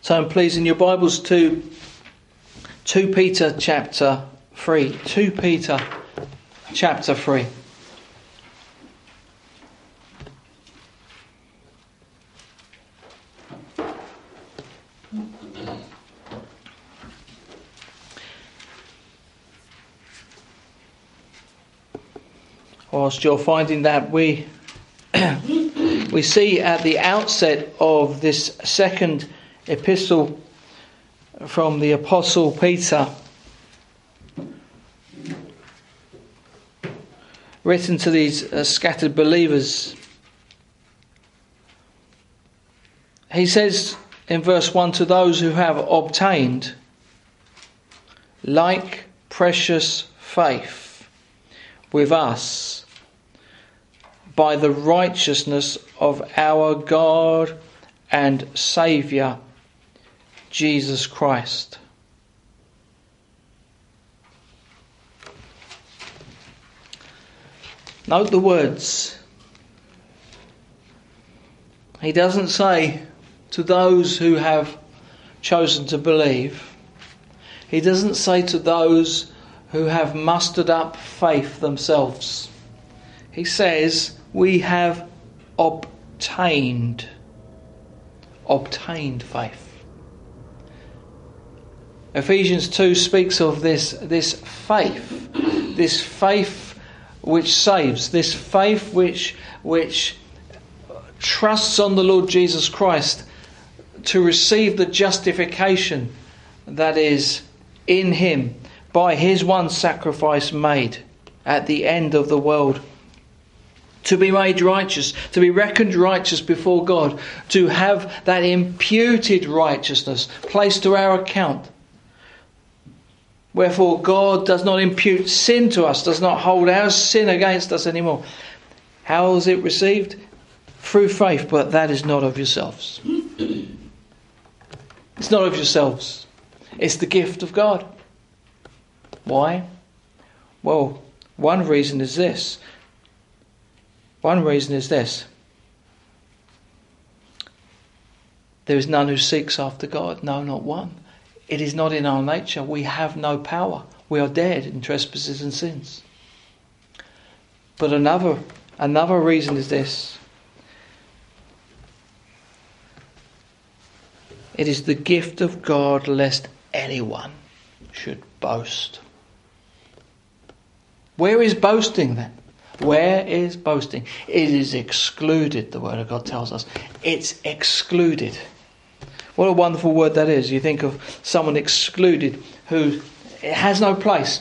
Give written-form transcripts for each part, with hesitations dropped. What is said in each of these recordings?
Turn please in your Bibles to 2 Peter chapter 3. 2 Peter chapter 3. Whilst you're finding that, we see at the outset of this second epistle from the Apostle Peter, written to these scattered believers, he says in verse 1, to those who have obtained like precious faith with us by the righteousness of our God and Saviour Jesus Christ. Note the words. He doesn't say to those who have chosen to believe. He doesn't say to those who have mustered up faith themselves. He says we have obtained faith. Ephesians 2 speaks of this faith which saves, this faith which trusts on the Lord Jesus Christ to receive the justification that is in Him by His one sacrifice made at the end of the world. To be made righteous, to be reckoned righteous before God, to have that imputed righteousness placed to our account. Wherefore God does not impute sin to us, does not hold our sin against us anymore. How is it received? Through faith, but that is not of yourselves. It's not of yourselves. It's the gift of God. Why? Well, one reason is this. There is none who seeks after God, no, not one. It is not in our nature. We have no power. We are dead in trespasses and sins. But another reason is this. It is the gift of God lest anyone should boast. Where is boasting then? Where is boasting? It is excluded, the Word of God tells us. It's excluded. What a wonderful word that is. You think of someone excluded who has no place.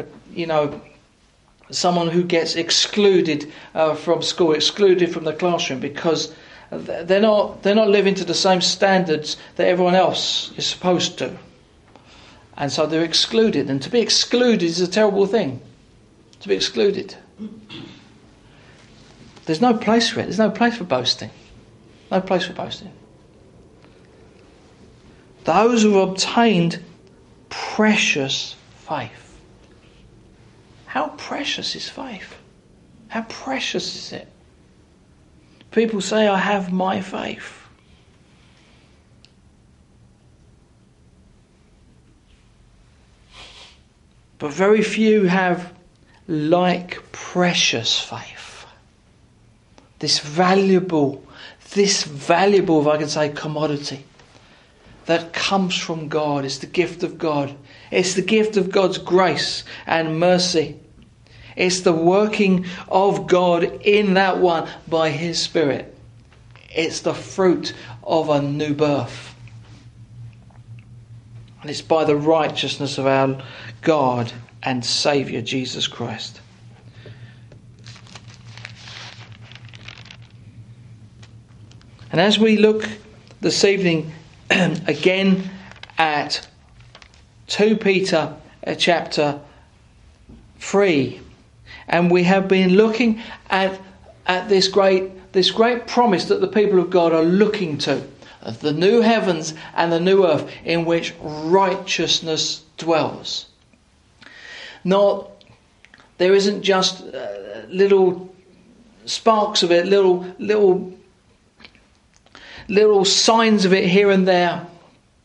Someone who gets excluded from school, excluded from the classroom because they're not living to the same standards that everyone else is supposed to. And so they're excluded. And to be excluded is a terrible thing. To be excluded. There's no place for it. There's no place for boasting. No place for boasting. Those who have obtained precious faith. How precious is faith? How precious is it? People say, I have my faith. But very few have like precious faith. This valuable, if I can say, commodity that comes from God. It's the gift of God. It's the gift of God's grace and mercy. It's the working of God in that one by His Spirit. It's the fruit of a new birth. And it's by the righteousness of our God and Saviour Jesus Christ. And as we look this evening again at 2 Peter chapter 3, and we have been looking at this great promise that the people of God are looking to, of the new heavens and the new earth in which righteousness dwells. There isn't just little sparks of it, little signs of it here and there.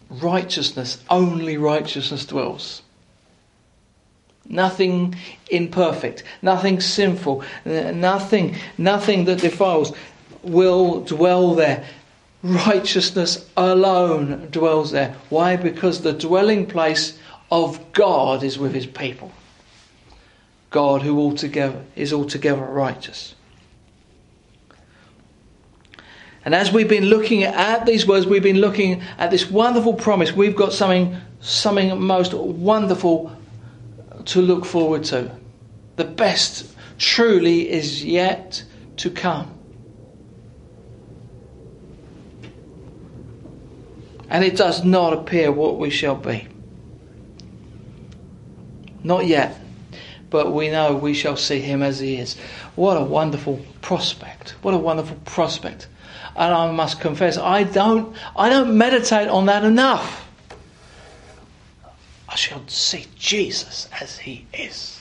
righteousness, only righteousness dwells. Nothing imperfect, nothing sinful, nothing that defiles will dwell there. Righteousness alone dwells there. Why? Because the dwelling place of God is with his people. God who is altogether righteous. And as we've been looking at these words, we've been looking at this wonderful promise. We've got something most wonderful to look forward to. The best truly is yet to come. And it does not appear what we shall be. Not yet. But we know we shall see him as he is. What a wonderful prospect. What a wonderful prospect. And I must confess, I don't meditate on that enough. I shall see Jesus as he is.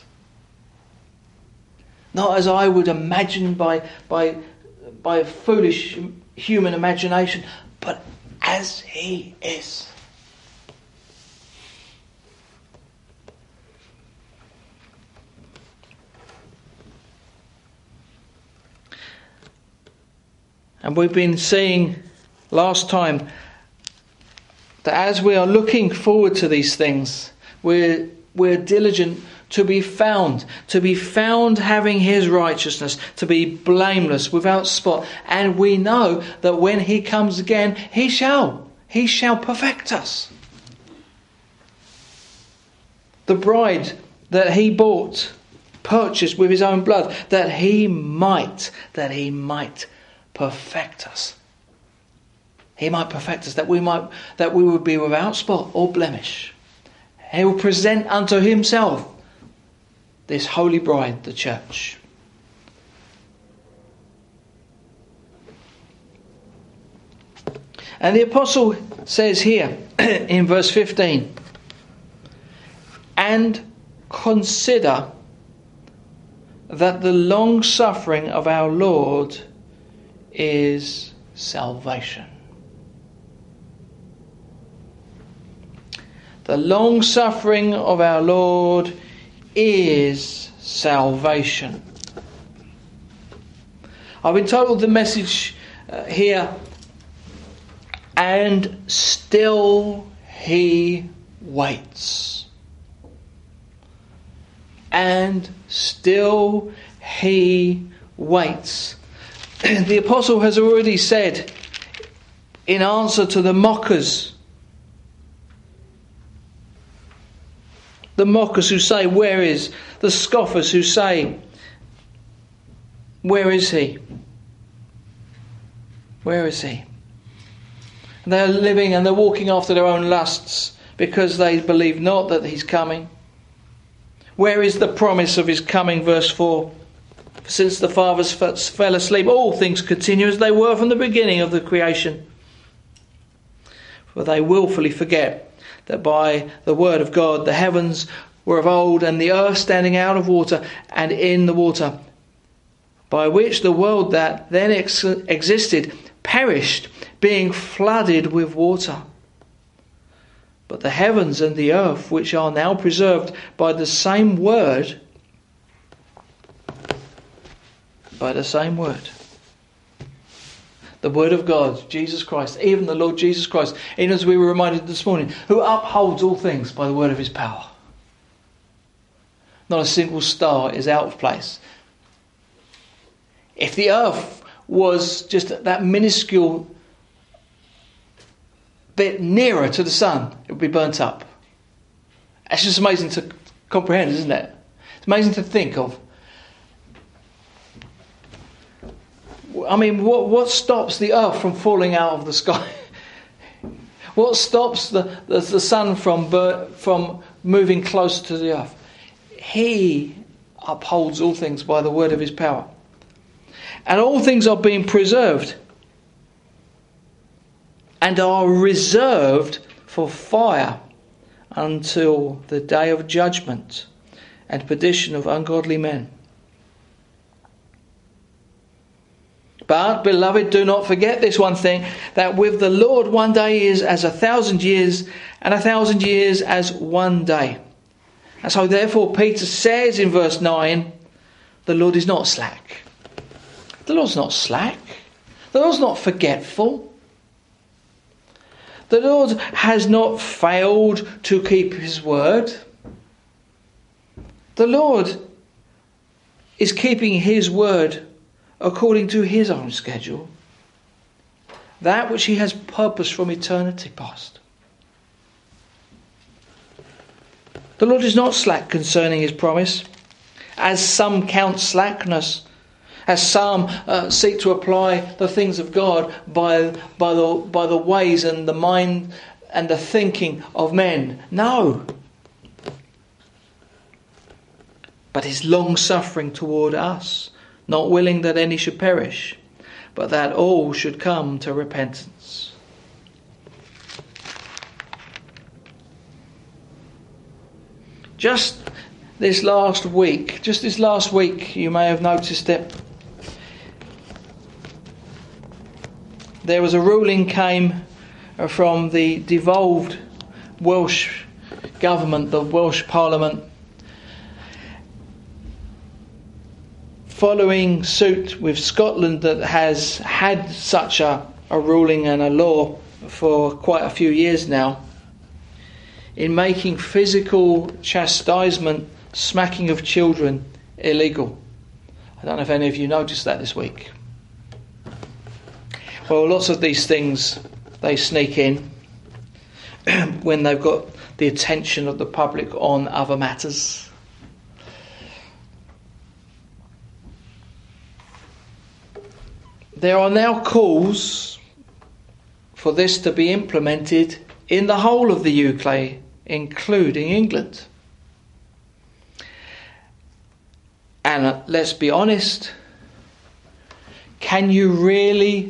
Not as I would imagine by a foolish human imagination, but as he is. And we've been seeing last time that as we are looking forward to these things, we're diligent to be found having his righteousness, to be blameless, without spot. And we know that when he comes again, he shall perfect us. The bride that he purchased with his own blood, that he might perfect us. He might perfect us, that we would be without spot or blemish. He will present unto himself this holy bride, the church. And the apostle says here in verse 15, and consider that the long suffering of our Lord is salvation. The long suffering of our Lord is salvation. I've been told the message here, and still he waits. And still he waits. The apostle has already said, in answer to the mockers who say, where is? The scoffers who say, where is he? Where is he? They're living and they're walking after their own lusts because they believe not that he's coming. Where is the promise of his coming? Verse 4. Since the fathers fell asleep, all things continue as they were from the beginning of the creation. For they willfully forget that by the word of God the heavens were of old, and the earth standing out of water and in the water, by which the world that then existed perished, being flooded with water. But the heavens and the earth, which are now preserved by the same word, the word of God, Jesus Christ, even the Lord Jesus Christ, even as we were reminded this morning, who upholds all things by the word of his power. Not a single star is out of place. If the earth was just that minuscule bit nearer to the sun, it would be burnt up. It's just amazing to comprehend, isn't it? It's amazing to think of. I mean, what stops the earth from falling out of the sky? What stops the sun from moving closer to the earth? He upholds all things by the word of his power. And all things are being preserved and are reserved for fire until the day of judgment and perdition of ungodly men. But, beloved, do not forget this one thing, that with the Lord 1 day is as 1,000 years, and 1,000 years as 1 day. And so therefore Peter says in verse 9, the Lord is not slack. The Lord's not slack. The Lord's not forgetful. The Lord has not failed to keep his word. The Lord is keeping his word according to his own schedule, that which he has purposed from eternity past. The Lord is not slack concerning his promise, as some count slackness, as some seek to apply the things of God by the ways and the mind and the thinking of men. No. But is long-suffering toward us, not willing that any should perish, but that all should come to repentance. Just this last week, you may have noticed it, there was a ruling came from the devolved Welsh government, the Welsh Parliament, following suit with Scotland that has had such a ruling and a law for quite a few years now, in making physical chastisement, smacking of children, illegal. I don't know if any of you noticed that this week. Well, lots of these things, they sneak in when they've got the attention of the public on other matters. There are now calls for this to be implemented in the whole of the UK, including England. And let's be honest, can you really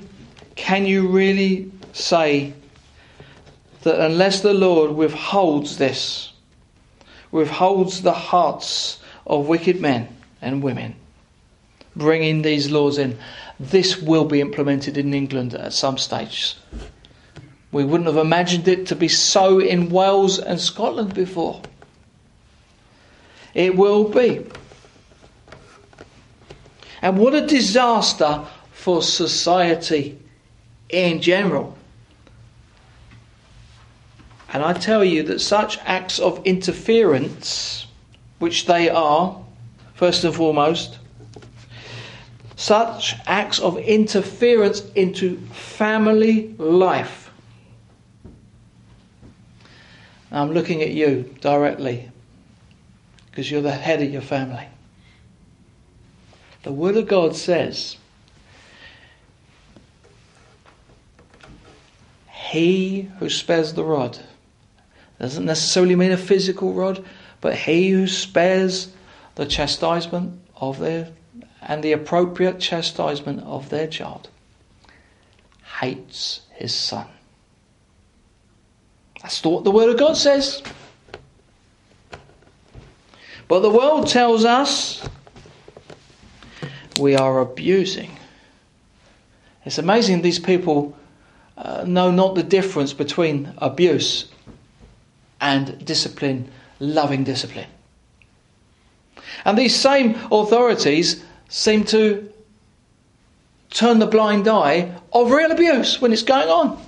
say that unless the Lord withholds this, withholds the hearts of wicked men and women, bringing these laws in, this will be implemented in England at some stage? We wouldn't have imagined it to be so in Wales and Scotland before. It will be. And what a disaster for society in general. And I tell you that such acts of interference, which they are, first and foremost, such acts of interference into family life. I'm looking at you directly because you're the head of your family. The Word of God says, he who spares the rod, doesn't necessarily mean a physical rod, but he who spares the chastisement of their and the appropriate chastisement of their child hates his son. That's what the Word of God says. But the world tells us we are abusing. It's amazing these people know not the difference between abuse and discipline, loving discipline. And these same authorities seem to turn the blind eye of real abuse when it's going on.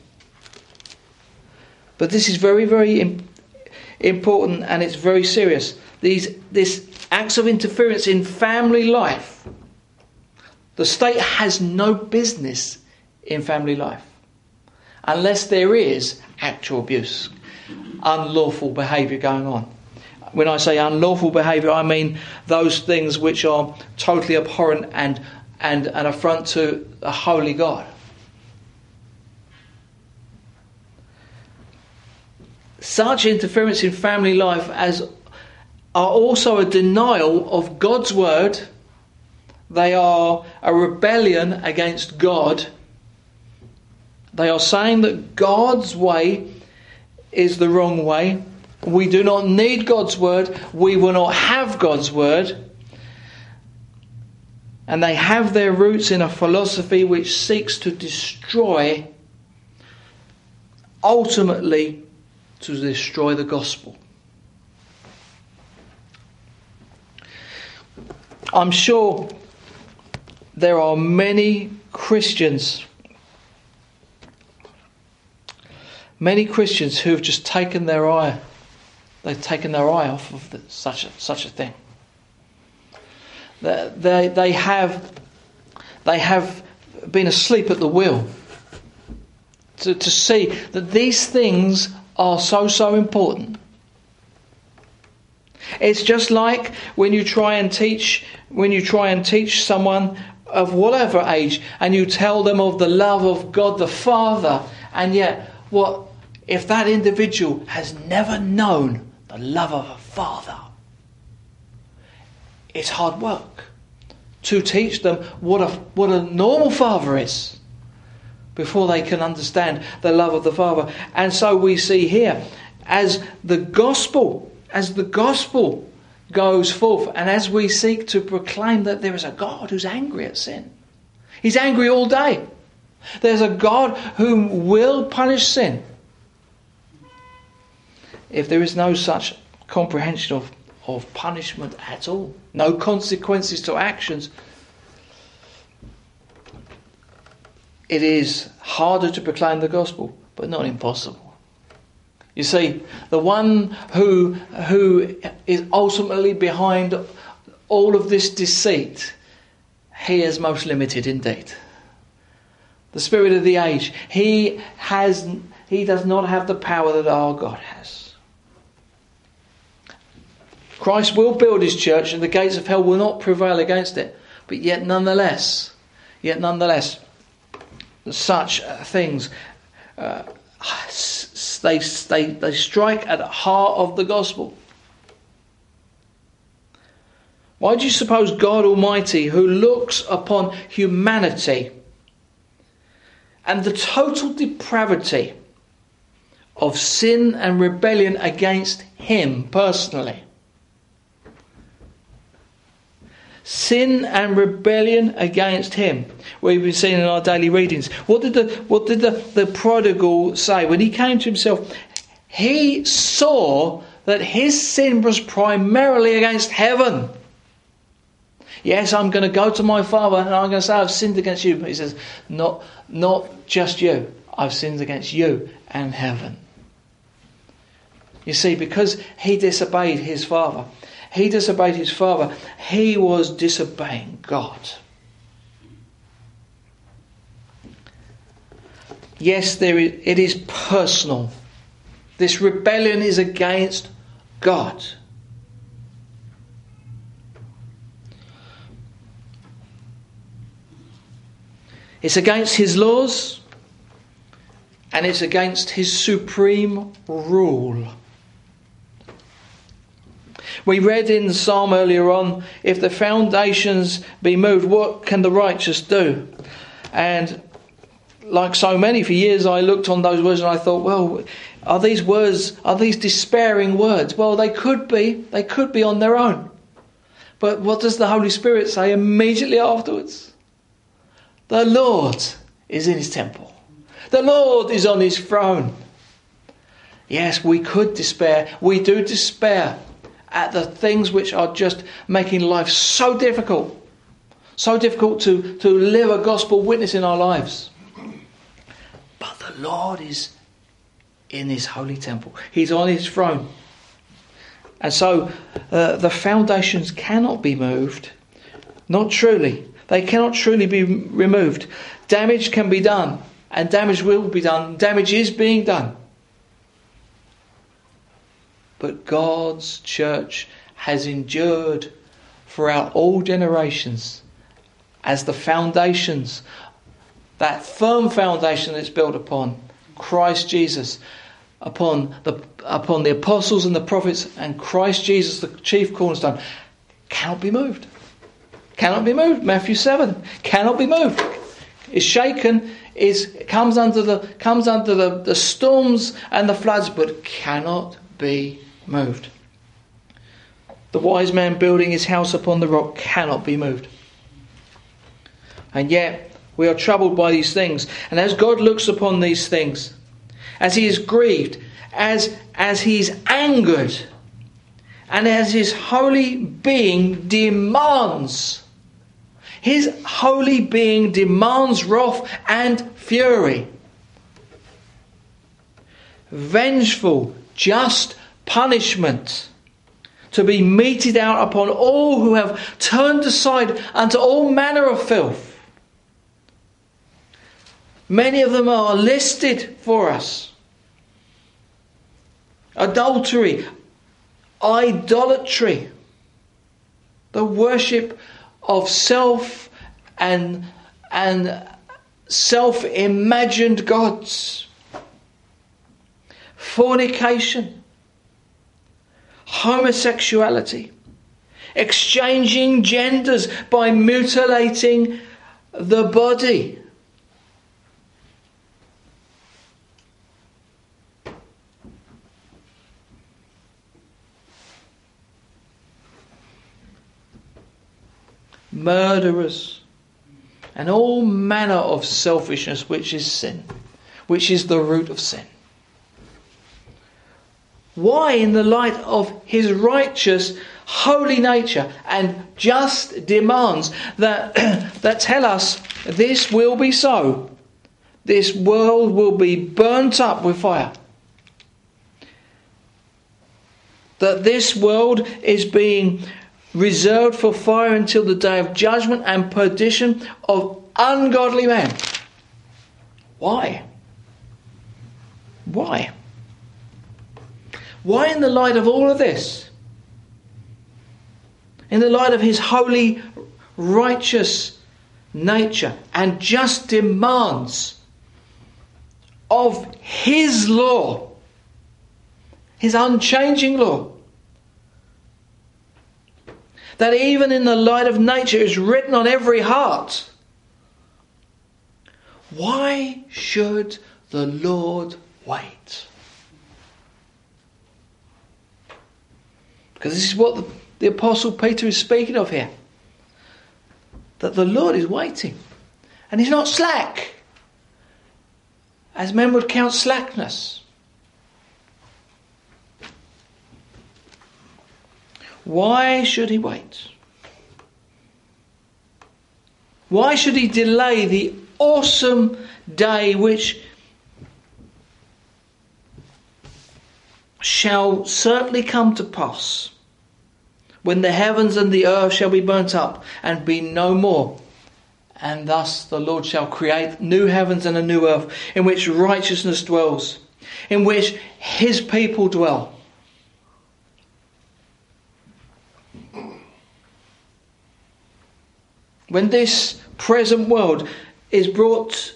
But this is very, very important, and it's very serious. This acts of interference in family life. The state has no business in family life unless there is actual abuse, unlawful behaviour going on. When I say unlawful behaviour, I mean those things which are totally abhorrent and an affront to a holy God. Such interference in family life are also a denial of God's word. They are a rebellion against God. They are saying that God's way is the wrong way. We do not need God's word. We will not have God's word. And they have their roots in a philosophy which seeks to destroy, ultimately to destroy the gospel. I'm sure there are many Christians who have just taken their eye. They've taken their eye off of such a thing. They have been asleep at the wheel to see that these things are so important. It's just like when you try and teach someone of whatever age, and you tell them of the love of God the Father, and yet what if that individual has never known the love of a father? It's hard work to teach them what a normal father is before they can understand the love of the Father. And so we see here, as the gospel goes forth, and as we seek to proclaim that there is a God who's angry at sin. He's angry all day. There's a God who will punish sin. If there is no such comprehension of punishment at all, no consequences to actions, it is harder to proclaim the gospel, but not impossible. You see, the one who is ultimately behind all of this deceit, he is most limited indeed. The spirit of the age, he does not have the power that our God has. Christ will build his church, and the gates of hell will not prevail against it. But yet nonetheless, such things, they strike at the heart of the gospel. Why do you suppose God Almighty, who looks upon humanity and the total depravity of sin and rebellion against him personally, sin and rebellion against him, we've been seeing in our daily readings. What did the prodigal say when he came to himself? He saw that his sin was primarily against heaven. Yes, I'm going to go to my father and I'm going to say I've sinned against you. But he says, not just you. I've sinned against you and heaven. You see, because he disobeyed his father. He was disobeying God. Yes, it is personal. This rebellion is against God. It's against his laws, and it's against his supreme rule. We read in the psalm earlier on, if the foundations be moved, what can the righteous do? And like so many, for years I looked on those words and I thought, well, are these despairing words? Well, they could be on their own. But what does the Holy Spirit say immediately afterwards? The Lord is in his temple. The Lord is on his throne. Yes, we could despair. We do despair at the things which are just making life so difficult. So difficult to live a gospel witness in our lives. But the Lord is in his holy temple. He's on his throne. And so the foundations cannot be moved. Not truly. They cannot truly be removed. Damage can be done. And damage will be done. Damage is being done. But God's church has endured throughout all generations as the foundations, that firm foundation that's built upon Christ Jesus, upon the apostles and the prophets, and Christ Jesus, the chief cornerstone, cannot be moved. Cannot be moved. Matthew 7 cannot be moved. Is shaken, comes under the storms and the floods, but cannot be moved. The wise man building his house upon the rock cannot be moved. And yet we are troubled by these things. And as God looks upon these things, as he is grieved, as he is angered, and as his holy being demands, his holy being demands wrath and fury. Vengeful, just punishment to be meted out upon all who have turned aside unto all manner of filth. Many of them are listed for us. Adultery, idolatry, the worship of self and self-imagined gods, fornication, homosexuality, exchanging genders by mutilating the body, murderers, and all manner of selfishness, which is sin, which is the root of sin. Why, in the light of his righteous, holy nature and just demands that tell us this will be so, this world will be burnt up with fire, that this world is being reserved for fire until the day of judgment and perdition of ungodly men. Why? Why? Why, in the light of all of this, in the light of his holy, righteous nature and just demands of his law, his unchanging law, that even in the light of nature is written on every heart, why should the Lord wait? Because this is what the Apostle Peter is speaking of here. That the Lord is waiting. And he's not slack, as men would count slackness. Why should he wait? Why should he delay the awesome day which shall certainly come to pass, when the heavens and the earth shall be burnt up and be no more, and thus the Lord shall create new heavens and a new earth, in which righteousness dwells, in which his people dwell. When this present world is brought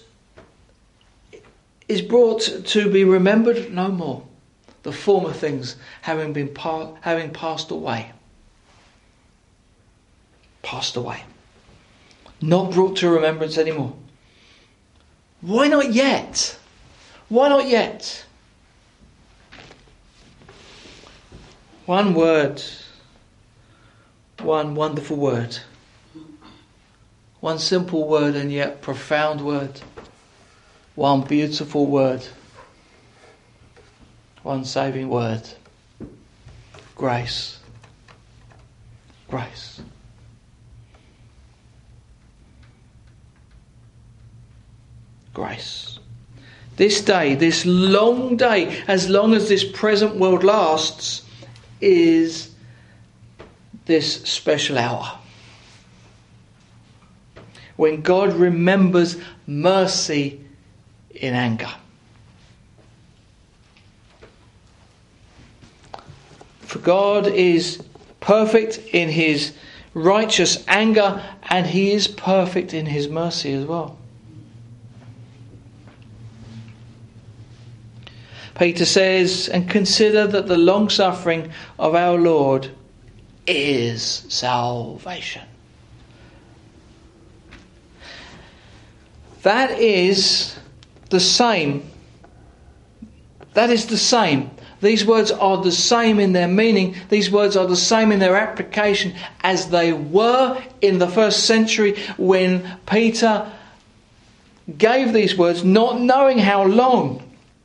to be remembered no more, the former things having passed away. Passed away. Not brought to remembrance anymore. Why not yet? Why not yet? One word. One wonderful word. One simple word and yet profound word. One beautiful word. One saving word. Grace. Grace. Grace. This day, this long day, as long as this present world lasts, is this special hour. When God remembers mercy in anger. For God is perfect in his righteous anger, and he is perfect in his mercy as well. Peter says, and consider that the long suffering of our Lord is salvation. That is the same These words are the same in their meaning. These words are the same in their application as they were in the first century when Peter gave these words, not knowing how long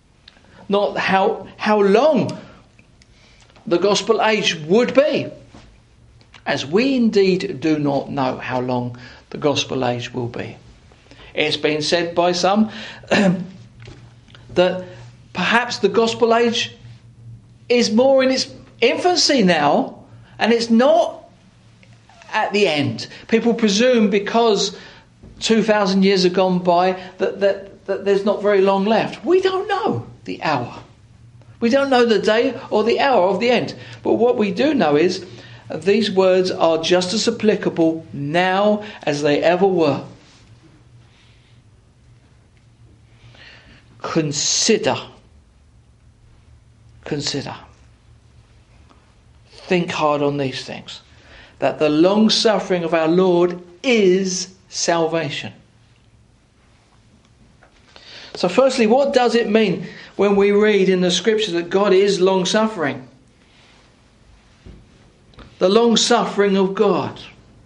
the gospel age would be. As we indeed do not know how long the gospel age will be. It's been said by some that perhaps the gospel age is more in its infancy now, and it's not at the end. People presume because 2,000 years have gone by that there's not very long left. We don't know the hour. We don't know the day or the hour of the end. But what we do know is these words are just as applicable now as they ever were. Consider. Think hard on these things. That the long suffering of our Lord is salvation. So firstly, what does it mean when we read in the scripture that God is long suffering? The long suffering of God.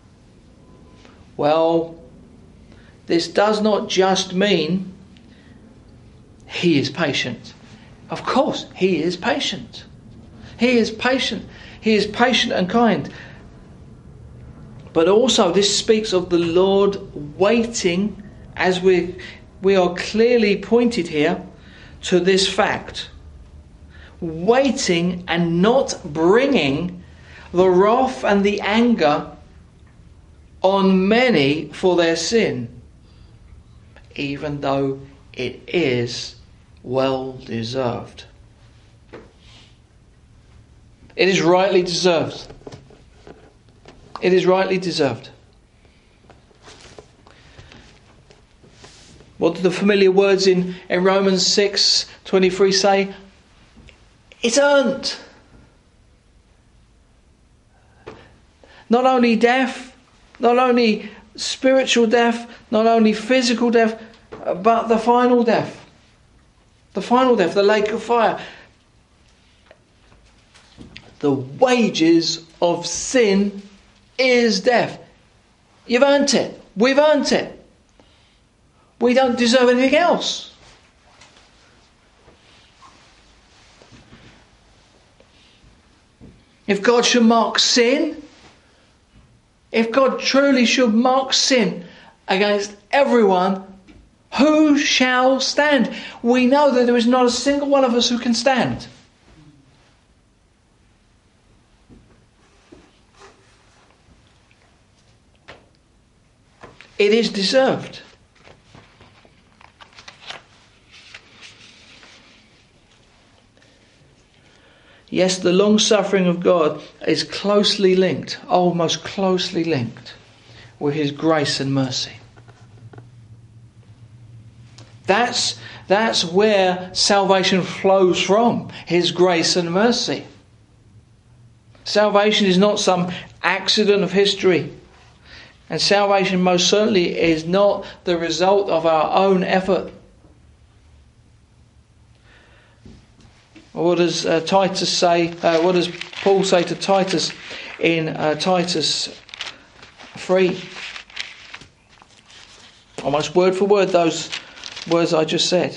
Well, this does not just mean He is patient. Of course, He is patient. He is patient. He is patient and kind. But also this speaks of the Lord waiting, as we are clearly pointed here to this fact. Waiting and not bringing the wrath and the anger on many for their sin, even though it is well deserved. It is rightly deserved. It is rightly deserved. What do the familiar words in Romans 6:23 say? It's earned. Not only death, not only spiritual death, not only physical death, but the final death. The final death, the lake of fire. The wages of sin is death. You've earned it. We've earned it. We don't deserve anything else. If God should mark sin, if God truly should mark sin against everyone, who shall stand? We know that there is not a single one of us who can stand. It is deserved. Yes, the long suffering of God is closely linked, almost closely linked, with His grace and mercy. That's where salvation flows from, His grace and mercy. Salvation is not some accident of history. And salvation most certainly is not the result of our own effort. What does Titus say? What does Paul say to Titus in Titus 3? Almost word for word those words I just said.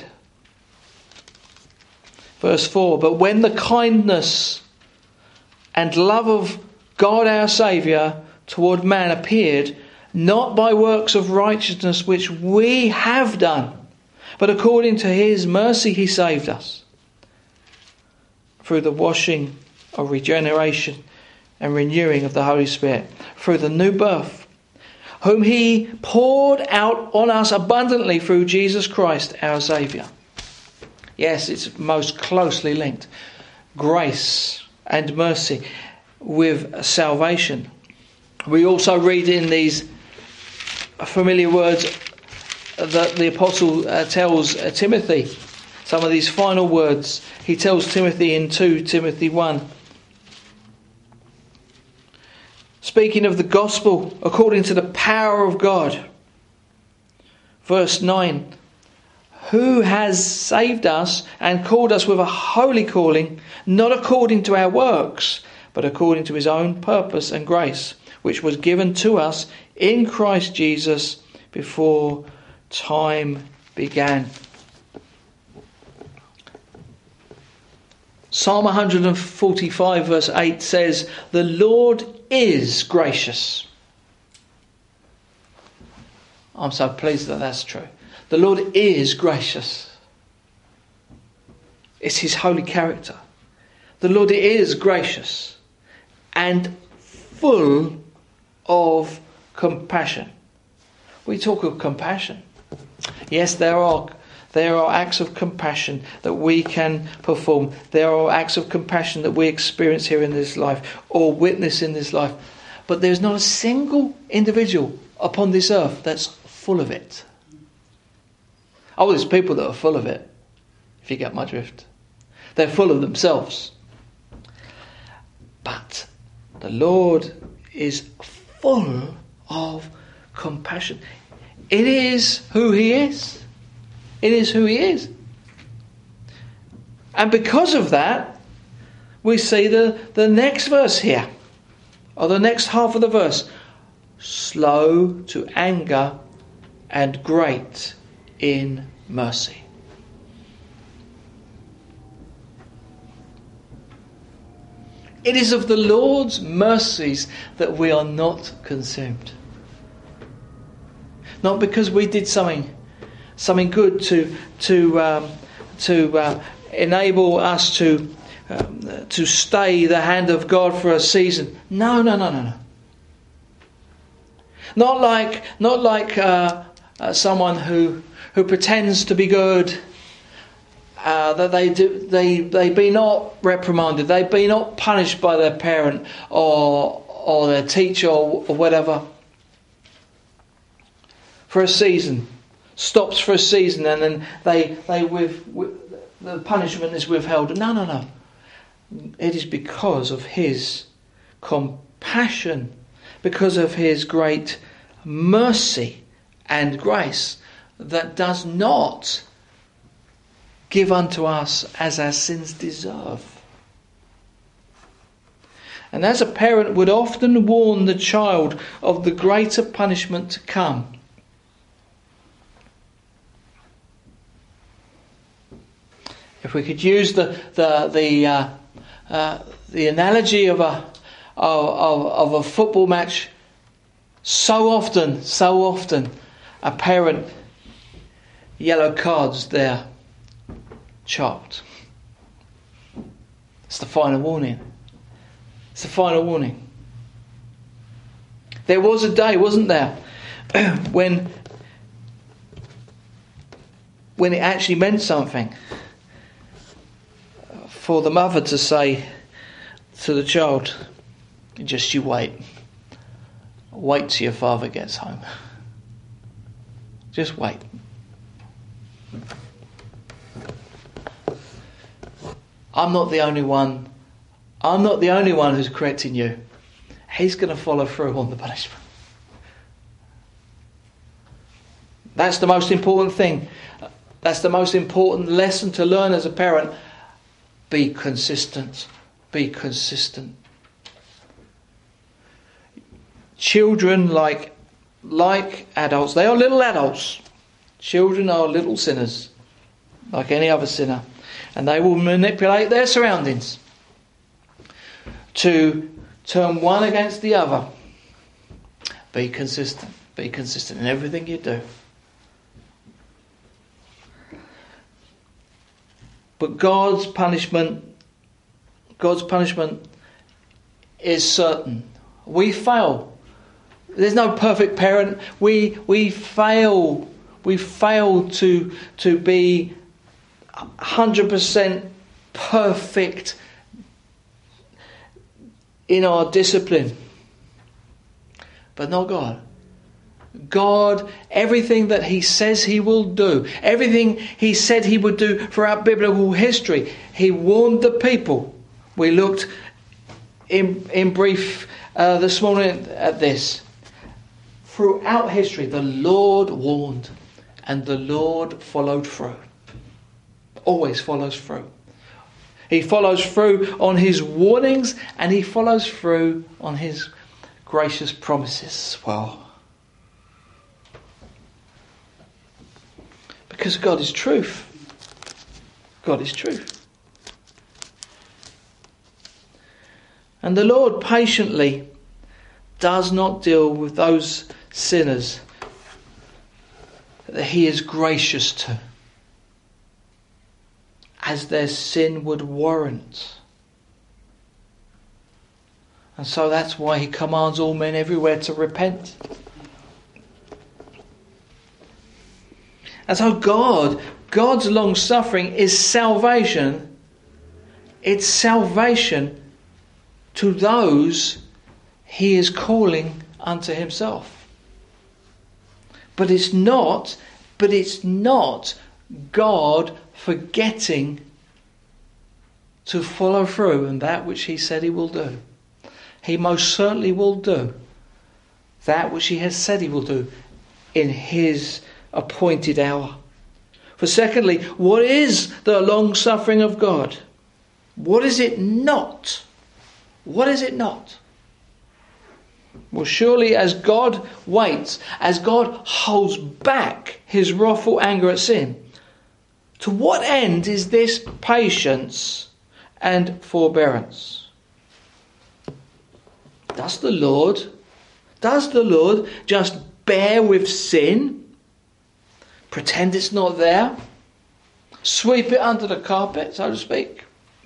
Verse 4, but when the kindness and love of God our Saviour toward man appeared, not by works of righteousness which we have done, but according to His mercy He saved us, through the washing of regeneration and renewing of the Holy Spirit, through the new birth, whom He poured out on us abundantly through Jesus Christ our Saviour. Yes, it's most closely linked. Grace and mercy with salvation. We also read in these familiar words that the apostle tells Timothy. Some of these final words he tells Timothy in 2 Timothy 1. Speaking of the gospel according to the power of God. Verse 9. who has saved us and called us with a holy calling, not according to our works, but according to his own purpose and grace, which was given to us in Christ Jesus before time began. Psalm 145 verse 8 says, "The Lord is gracious." I'm so pleased that that's true. The Lord is gracious. It's his holy character. The Lord is gracious and full of compassion. We talk of compassion. Yes, there are acts of compassion that we can perform. There are acts of compassion that we experience here in this life or witness in this life. But there's not a single individual upon this earth that's full of it. Oh, there's people that are full of it, if you get my drift. They're full of themselves. But the Lord is full of compassion. It is who he is. It is who he is. And because of that, we see the next verse here, or the next half of the verse. Slow to anger and great in mercy. It is of the Lord's mercies that we are not consumed. Not because we did something good to enable us to stay the hand of God for a season. No. Not like someone who pretends to be good. That they be not reprimanded, they be not punished by their parent or their teacher or whatever for a season, stops for a season, and then the punishment is withheld. No. It is because of his compassion, because of his great mercy and grace that does not give unto us as our sins deserve. And as a parent would often warn the child of the greater punishment to come, if we could use the analogy of a football match, so often a parent yellow cards their child. It's the final warning. It's the final warning. There was a day, wasn't there, when it actually meant something for the mother to say to the child, just you wait. Wait till your father gets home. Just wait. I'm not the only one. I'm not the only one who's correcting you. He's going to follow through on the punishment. That's the most important thing. That's the most important lesson to learn as a parent. Be consistent. Be consistent. Children, like adults, they are little adults. Children are little sinners, like any other sinner. And they will manipulate their surroundings to turn one against the other. Be consistent. Be consistent in everything you do. But God's punishment is certain. We fail. There's no perfect parent. We fail. We fail to be 100% perfect in our discipline. But not God. God, everything that he says he will do, everything he said he would do throughout biblical history, he warned the people. We looked in brief this morning at this. Throughout history, the Lord warned And the Lord followed through. Always follows through. He follows through on his warnings, and he follows through on his gracious promises as well. Because God is truth. God is truth. And the Lord patiently does not deal with those sinners that he is gracious to, as their sin would warrant. And so that's why he commands all men everywhere to repent. And so God's long suffering is salvation. It's salvation to those he is calling unto himself. But it's not God forgetting to follow through on that which he said he will do. He most certainly will do that which he has said he will do in his appointed hour. For secondly, what is the long suffering of God? What is it not? What is it not? Well, surely as God waits, as God holds back his wrathful anger at sin, to what end is this patience and forbearance? Does the Lord just bear with sin? Pretend it's not there? Sweep it under the carpet, so to speak?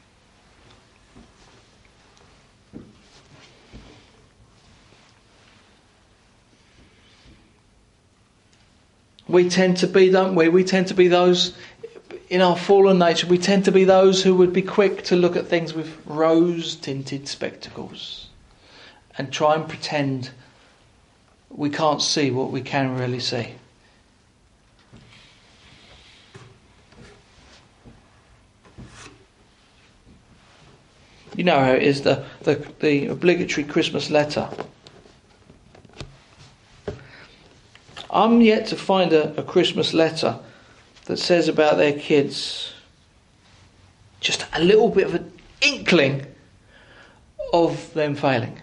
We tend to be, don't we? We tend to be those, in our fallen nature, we tend to be those who would be quick to look at things with rose-tinted spectacles and try and pretend we can't see what we can really see. You know how it is, the obligatory Christmas letter. I'm yet to find a Christmas letter that says about their kids just a little bit of an inkling of them failing.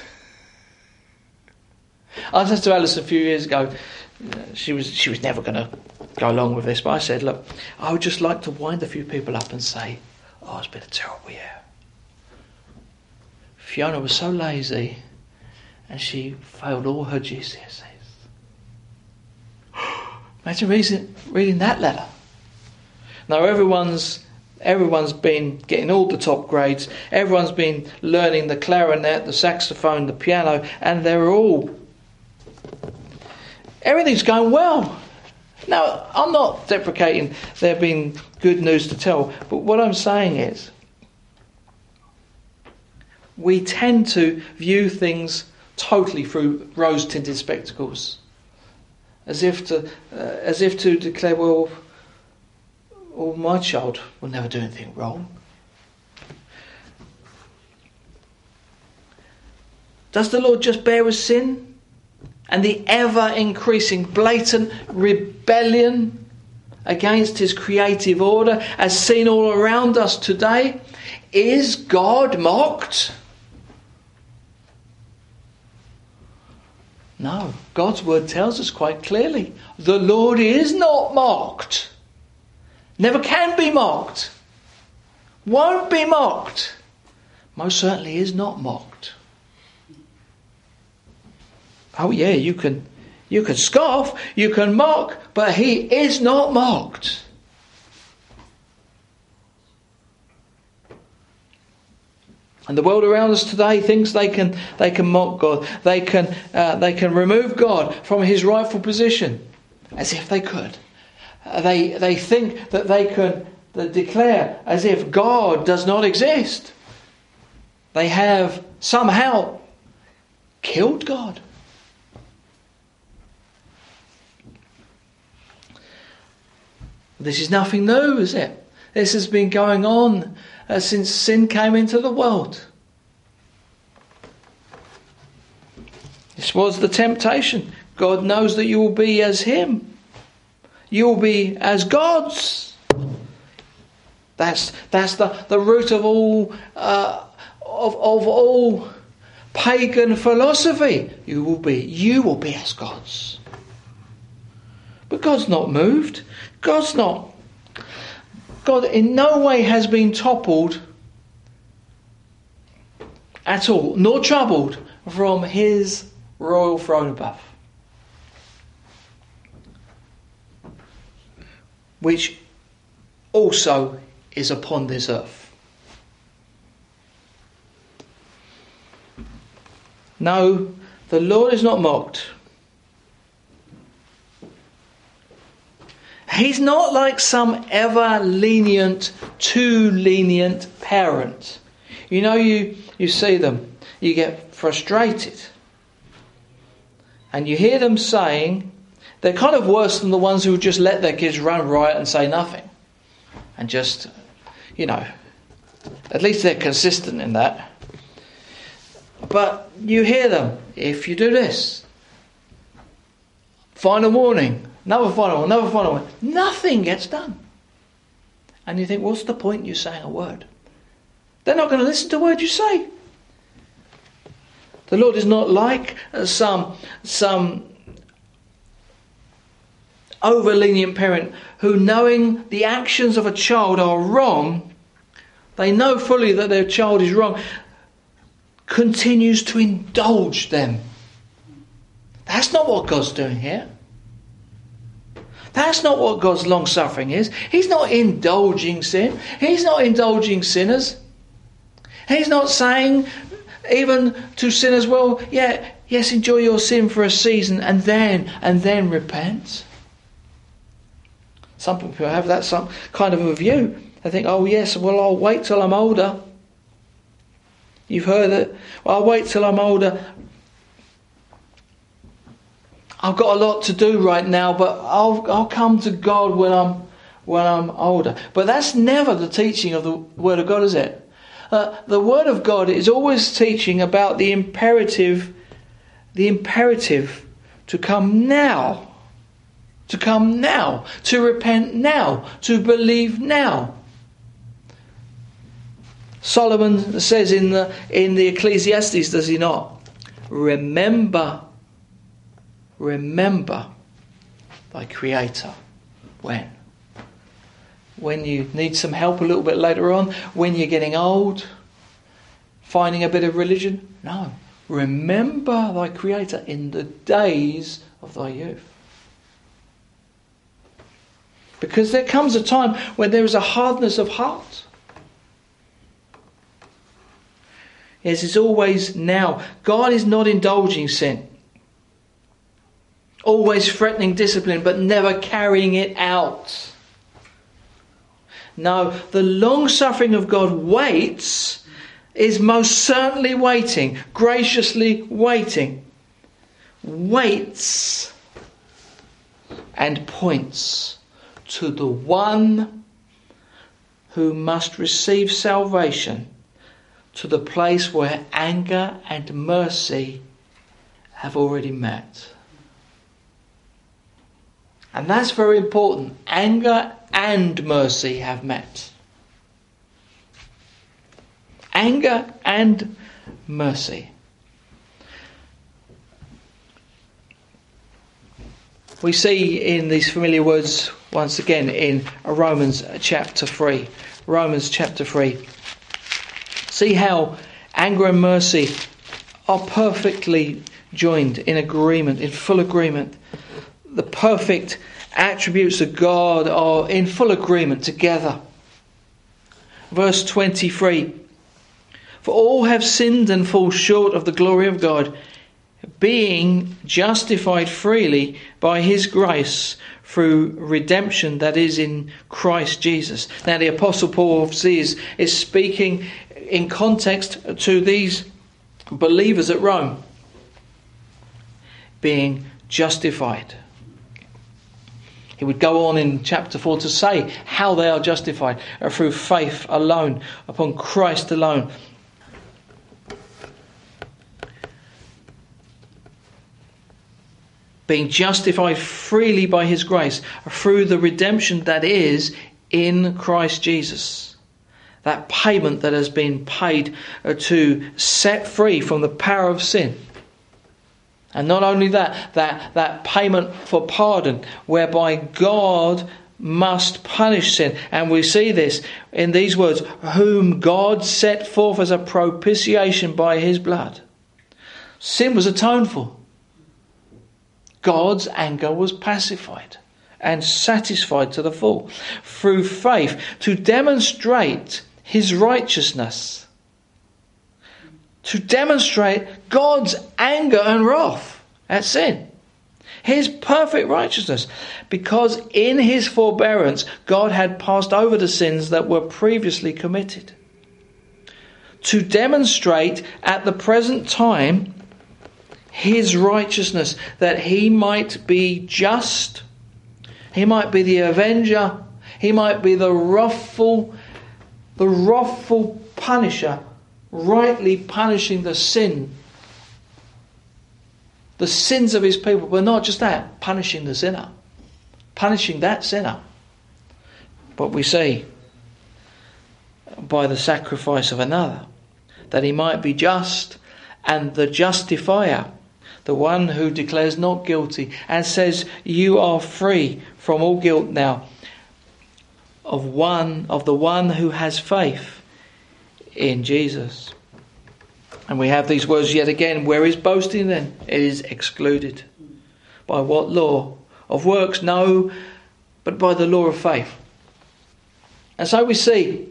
I said to Alice a few years ago, she was never going to go along with this, but I said, look, I would just like to wind a few people up and say, oh, it's been a terrible year. Fiona was so lazy and she failed all her GCSEs. Imagine reading that letter. Now everyone's been getting all the top grades. Everyone's been learning the clarinet, the saxophone, the piano, and everything's going well. Now, I'm not deprecating there being good news to tell, but what I'm saying is we tend to view things totally through rose-tinted spectacles. As if to declare, well, my child will never do anything wrong. Does the Lord just bear with sin and the ever-increasing blatant rebellion against his creative order as seen all around us today? Is God mocked? No, God's word tells us quite clearly, the Lord is not mocked. Never can be mocked. Won't be mocked. Most certainly is not mocked. Oh yeah, you can scoff, you can mock, but he is not mocked. And the world around us today thinks they can mock God. They can remove God from his rightful position, as if they could. They think that they can declare as if God does not exist. They have somehow killed God. This is nothing new, is it? This has been going on since sin came into the world. This was the temptation. God knows that you will be as him. you will be as gods. That's the root of all all pagan philosophy. You will be as gods. But God's not moved. God in no way has been toppled at all, nor troubled from his royal throne above, which also is upon this earth. No, the Lord is not mocked. He's not like some ever lenient, too lenient parent. You know, you see them, you get frustrated. And you hear them saying, they're kind of worse than the ones who just let their kids run riot and say nothing. And just, at least they're consistent in that. But you hear them, if you do this, final warning, another final warning. Nothing gets done. And you think, what's the point you saying a word? They're not going to listen to a word you say. The Lord is not like some over-lenient parent who, knowing the actions of a child are wrong, they know fully that their child is wrong, continues to indulge them. That's not what God's doing here. That's not what God's long-suffering is. He's not indulging sin. He's not indulging sinners. He's not saying even to sinners, well, yes, enjoy your sin for a season and then repent. Some people have that some kind of a view. They think, oh yes, well, I'll wait till I'm older. You've heard it. Well, I'll wait till I'm older. I've got a lot to do right now, but I'll come to God when I'm older. But that's never the teaching of the Word of God, is it? The Word of God is always teaching about the imperative to come now, to repent now, to believe now. Solomon says in the Ecclesiastes, does he not? Remember thy Creator. When? When you need some help a little bit later on? When you're getting old? Finding a bit of religion? No. Remember thy Creator in the days of thy youth. Because there comes a time when there is a hardness of heart. Yes, it's always now. God is not indulging sin. Always threatening discipline, but never carrying it out. No, the long-suffering of God is most certainly waiting, graciously waiting. Waits and points to the one who must receive salvation, to the place where anger and mercy have already met. And that's very important. Anger and mercy have met. Anger and mercy. We see in these familiar words once again in Romans chapter 3. Romans chapter 3. See how anger and mercy are perfectly joined in agreement, in full agreement. The perfect attributes of God are in full agreement together. Verse 23. For all have sinned and fall short of the glory of God, being justified freely by his grace through redemption that is in Christ Jesus. Now the Apostle Paul obviously is speaking in context to these believers at Rome. Being justified. He would go on in chapter 4 to say how they are justified through faith alone, upon Christ alone. being justified freely by his grace through the redemption that is in Christ Jesus. That payment that has been paid to set free from the power of sin. And not only that payment for pardon, whereby God must punish sin. And we see this in these words, whom God set forth as a propitiation by his blood. Sin was atoned for. God's anger was pacified and satisfied to the full through faith to demonstrate his righteousness. To demonstrate God's anger and wrath at sin. His perfect righteousness. Because in his forbearance, God had passed over the sins that were previously committed. To demonstrate at the present time his righteousness, that he might be just, he might be the avenger, he might be the wrathful punisher, rightly punishing the sins of his people. But not just that, punishing the sinner, punishing that sinner. But we see by the sacrifice of another, that he might be just and the justifier, the one who declares not guilty and says you are free from all guilt now, of the one who has faith in Jesus. And we have these words yet again. Where is boasting then? It is excluded. By what law? Of works? No, but by the law of faith. And so we see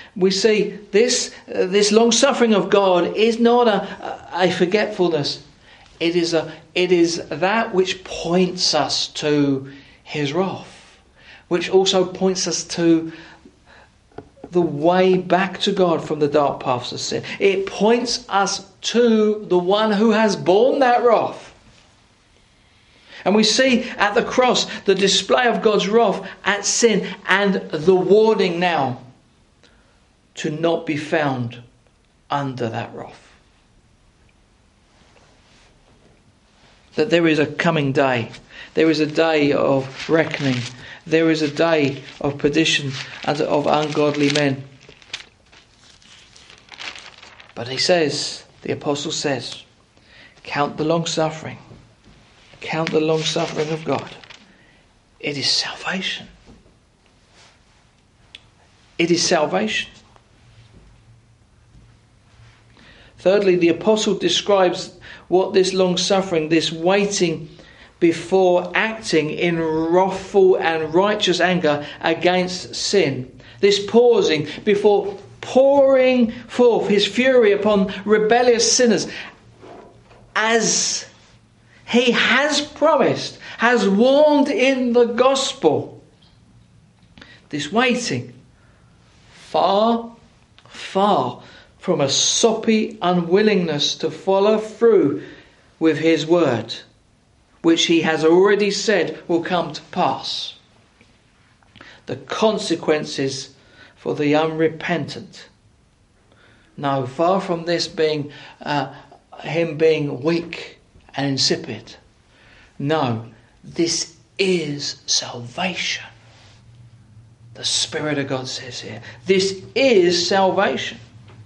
this long suffering of God is not a forgetfulness. It is that which points us to his wrath, which also points us to the way back to God from the dark paths of sin. It points us to the one who has borne that wrath. And we see at the cross the display of God's wrath at sin and the warning now to not be found under that wrath. That there is a coming day. There is a day of reckoning. There is a day of perdition and of ungodly men. But he says, the apostle says, count the long suffering. Count the long suffering of God. It is salvation. It is salvation. Thirdly, the apostle describes what this long suffering, this waiting before acting in wrathful and righteous anger against sin, this pausing before pouring forth his fury upon rebellious sinners, as he has promised, has warned in the gospel. This waiting, far, far from a soppy unwillingness to follow through with his word, which he has already said will come to pass. The consequences for the unrepentant. No, far from this being him being weak and insipid. No, this is salvation. The Spirit of God says here, this is salvation.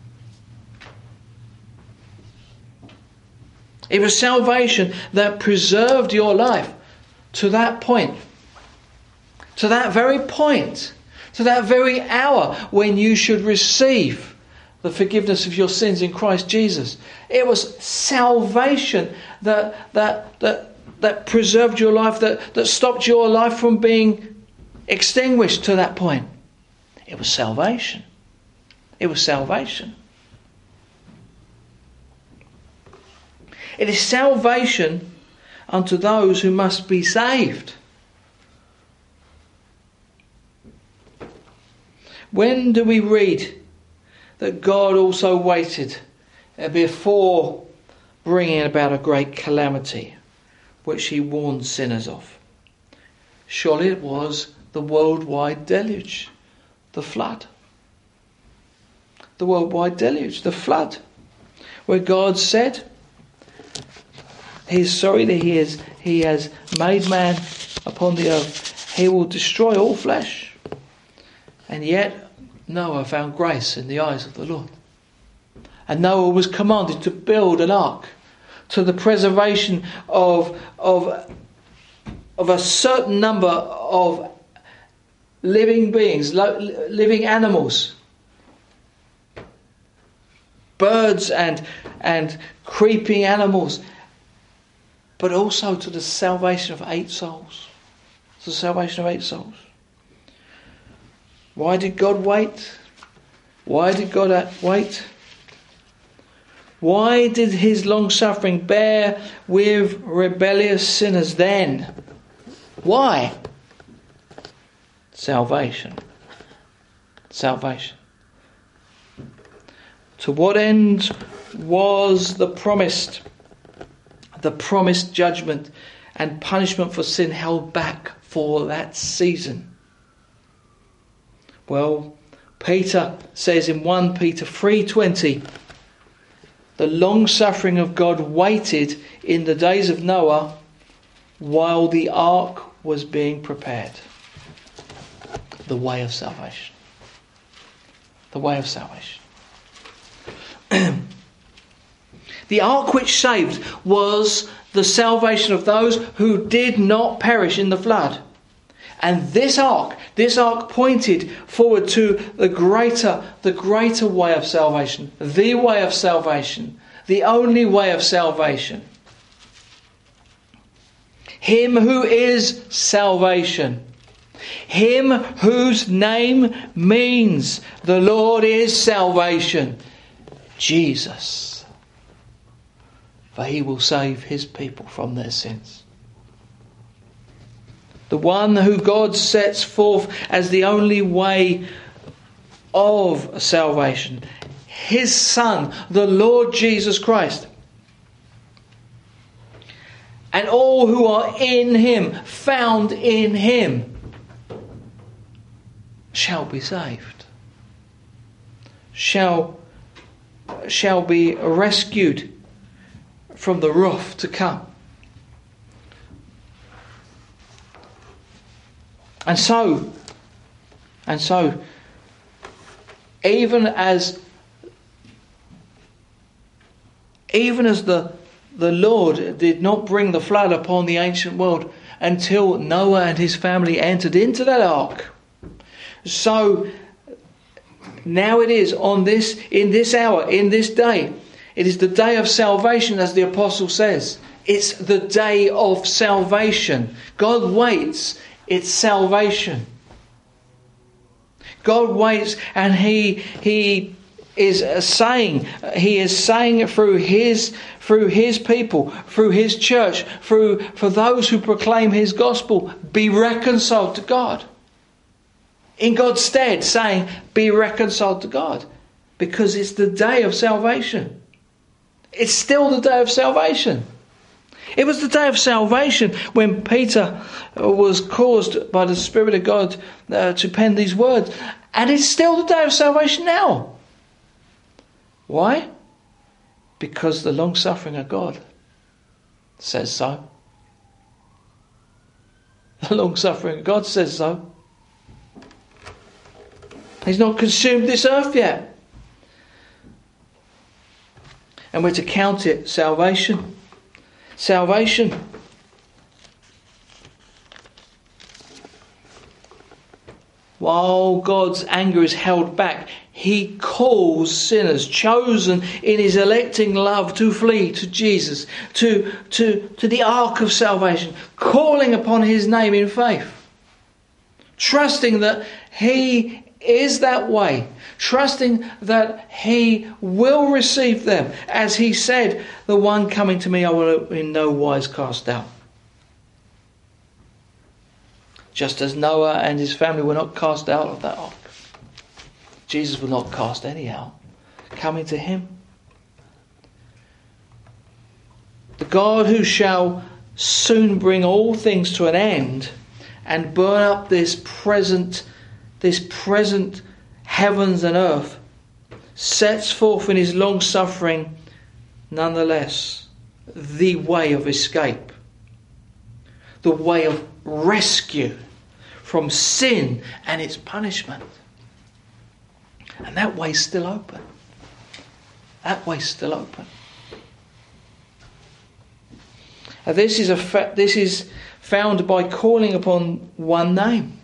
It was salvation that preserved your life to that point. To that very point. To that very hour when you should receive the forgiveness of your sins in Christ Jesus. It was salvation that preserved your life, that stopped your life from being extinguished to that point. It was salvation. It was salvation. It is salvation unto those who must be saved. When do we read that God also waited before bringing about a great calamity, which he warned sinners of? Surely it was the worldwide deluge, the flood. The worldwide deluge, the flood, where God said, He is sorry that he has made man upon the earth. He will destroy all flesh. And yet Noah found grace in the eyes of the Lord. And Noah was commanded to build an ark to the preservation of a certain number of living beings, living animals, birds and creeping animals, but also to the salvation of 8 souls. The salvation of 8 souls. Why did God wait? Why did God wait? Why did his long suffering bear with rebellious sinners then? Why? Salvation. Salvation. To what end was the promised judgment and punishment for sin held back for that season? Well, Peter says in 1 Peter 3:20, the long suffering of God waited in the days of Noah while the ark was being prepared. The way of salvation. The way of salvation. The ark which saved was the salvation of those who did not perish in the flood. And this ark pointed forward to the greater way of salvation, the way of salvation, the only way of salvation. Him who is salvation. Him whose name means the Lord is salvation. Jesus. For he will save his people from their sins. The one who God sets forth as the only way of salvation. His Son, the Lord Jesus Christ. And all who are in him, found in him, shall be saved. Shall be rescued from the wrath to come. And so, even as the Lord did not bring the flood upon the ancient world until Noah and his family entered into that ark, so now it is in this hour, in this day. It is the day of salvation, as the apostle says. It's the day of salvation. God waits. It's salvation. God waits, and He is saying it through His people, through His church, for those who proclaim His gospel, be reconciled to God. In God's stead, saying, be reconciled to God, because it's the day of salvation. It's still the day of salvation. It was the day of salvation when Peter was caused by the Spirit of God to pen these words. And it's still the day of salvation now. Why? Because the long suffering of God says so. The long suffering of God says so. He's not consumed this earth yet. And we're to count it salvation. Salvation. While God's anger is held back, He calls sinners chosen in His electing love to flee to Jesus, to the ark of salvation, calling upon His name in faith, trusting that He is that way, trusting that He will receive them. As He said, the one coming to me I will in no wise cast out. Just as Noah and his family were not cast out of that ark, Jesus will not cast any out, coming to Him. The God who shall soon bring all things to an end and burn up this present heavens and earth, sets forth in His long suffering nonetheless the way of escape, the way of rescue from sin and its punishment. And that way's still open. That way's still open. And this is found by calling upon one name,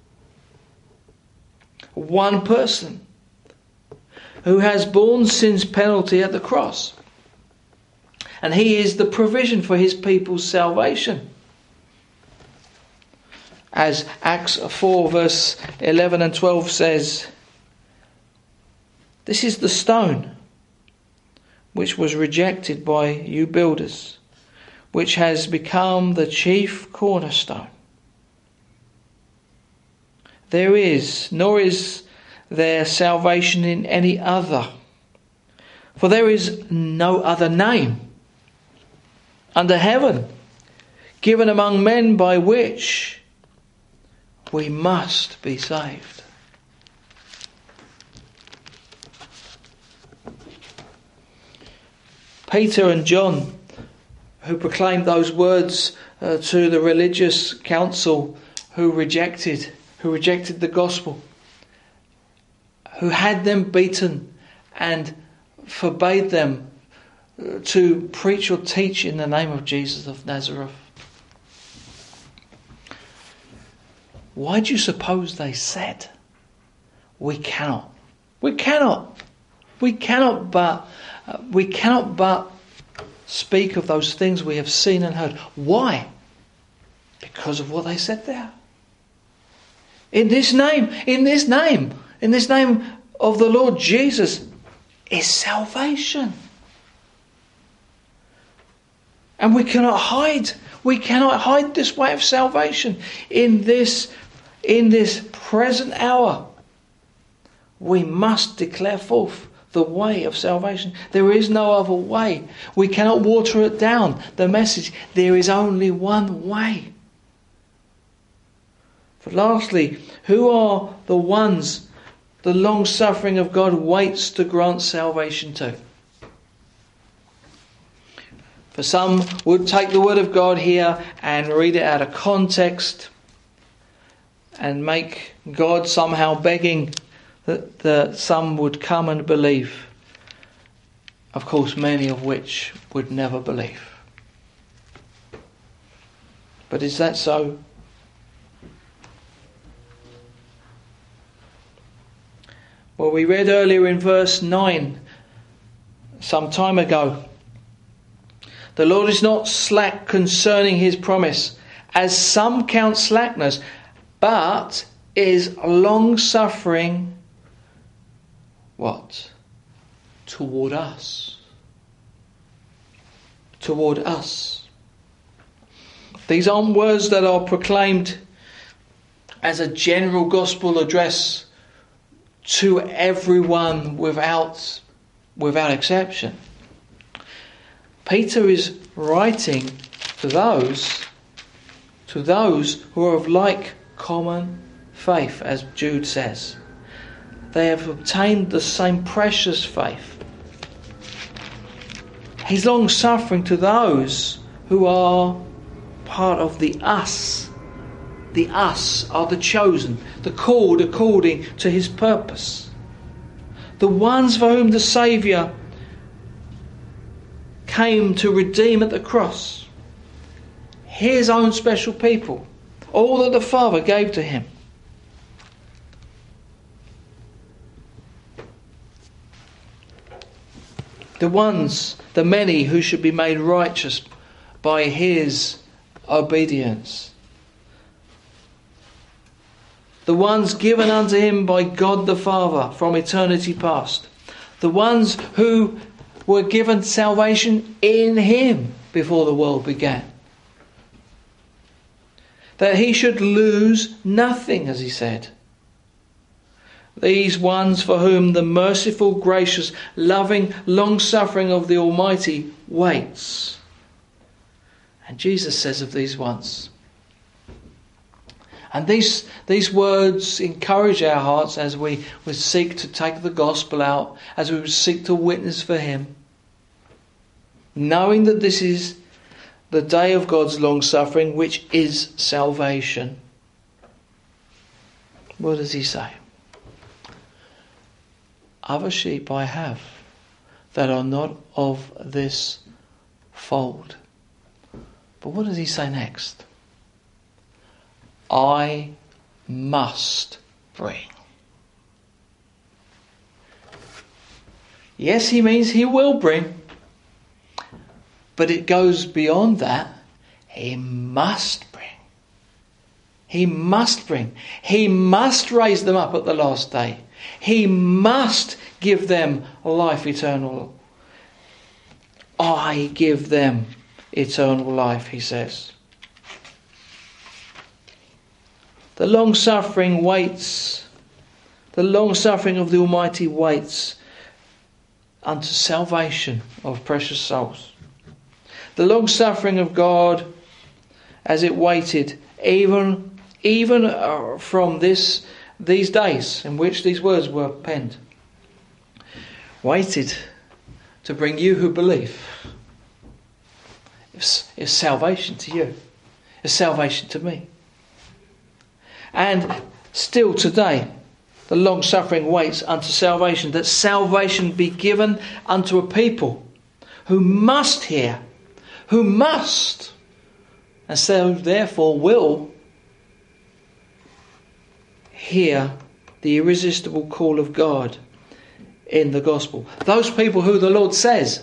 one person who has borne sin's penalty at the cross. And he is the provision for his people's salvation. As Acts 4 verse 11 and 12 says, "This is the stone which was rejected by you builders, which has become the chief cornerstone. Nor is there salvation in any other. For there is no other name under heaven given among men by which we must be saved." Peter and John, who proclaimed those words to the religious council who rejected the gospel, who had them beaten and forbade them to preach or teach in the name of Jesus of Nazareth. Why do you suppose they said, "We cannot but speak of those things we have seen and heard"? Why? Because of what they said there. In this name of the Lord Jesus is salvation. And we cannot hide this way of salvation in this present hour. We must declare forth the way of salvation. There is no other way. We cannot water it down. The message, there is only one way. But lastly, who are the ones the long-suffering of God waits to grant salvation to? For some would take the word of God here and read it out of context and make God somehow begging that some would come and believe. Of course, many of which would never believe. But is that so? Well, we read earlier in verse 9, some time ago, "The Lord is not slack concerning his promise, as some count slackness, but is long-suffering," what? Toward us. Toward us. These aren't words that are proclaimed as a general gospel address to everyone without exception. Peter is writing to those who are of like common faith, as Jude says. They have obtained the same precious faith. He's long suffering to those who are part of the us. The us are the chosen, the called according to his purpose. The ones for whom the Saviour came to redeem at the cross. His own special people. All that the Father gave to him. The many who should be made righteous by his obedience. The ones given unto him by God the Father from eternity past. The ones who were given salvation in him before the world began. That he should lose nothing, as he said. These ones for whom the merciful, gracious, loving, long-suffering of the Almighty waits. And Jesus says of these ones. And these words encourage our hearts as we seek to take the gospel out, as we seek to witness for him. knowing that this is the day of God's long suffering, which is salvation. What does he say? Other sheep I have that are not of this fold. But what does he say next? I must bring. Yes, he means he will bring. But it goes beyond that. He must bring. He must bring. He must raise them up at the last day. He must give them life eternal. I give them eternal life, he says. The long suffering waits. The long suffering of the Almighty waits unto salvation of precious souls. The long suffering of God, as it waited, even from these days in which these words were penned, waited to bring you who believe. It's salvation to you. It's salvation to me. And still today, the long suffering waits unto salvation, that salvation be given unto a people who must hear, who must, and so therefore will hear the irresistible call of God in the gospel. Those people who the Lord says,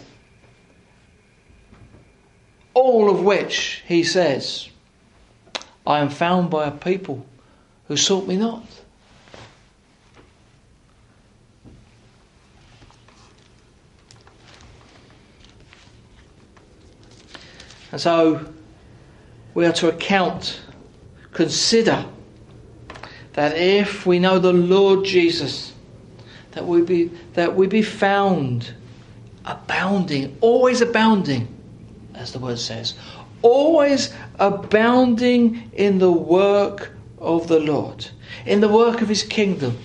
all of which he says, I am found by a people who sought me not. And so we are to consider that if we know the Lord Jesus, that we be found abounding, always abounding, as the word says, always abounding in the work of the Lord, in the work of his kingdom,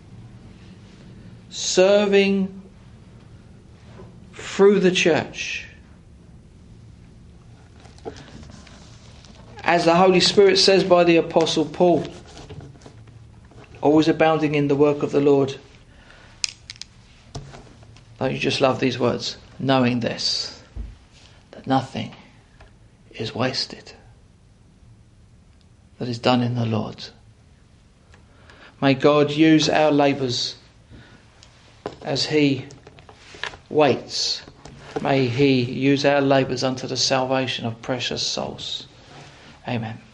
serving through the church. As the Holy Spirit says by the Apostle Paul, always abounding in the work of the Lord. Don't you just love these words? Knowing this, that nothing is wasted that is done in the Lord. May God use our labours as he waits. May he use our labours unto the salvation of precious souls. Amen.